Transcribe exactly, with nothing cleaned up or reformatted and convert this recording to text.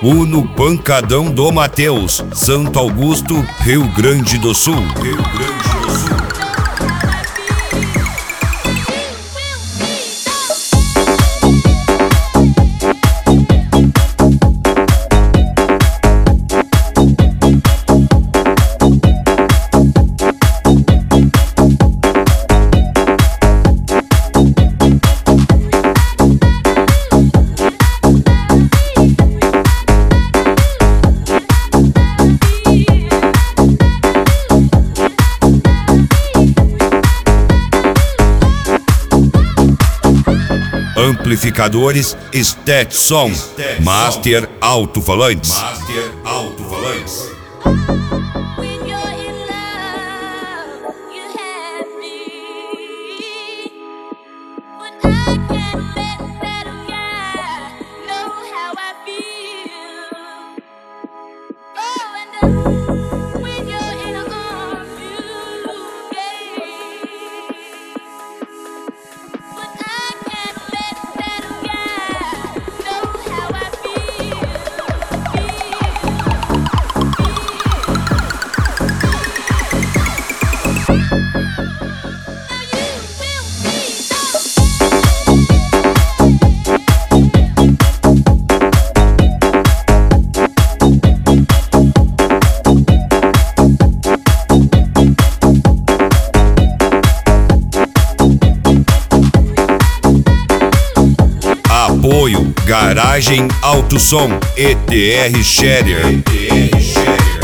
Uno Pancadão do Mateus, Santo Augusto, Rio Grande do Sul. Rio Grande do Sul. Amplificadores Stetson, Master Alto-Falantes. Master Alto-Falantes. Apoio Garagem Alto Som, E T R Scherer. E T R Scherer.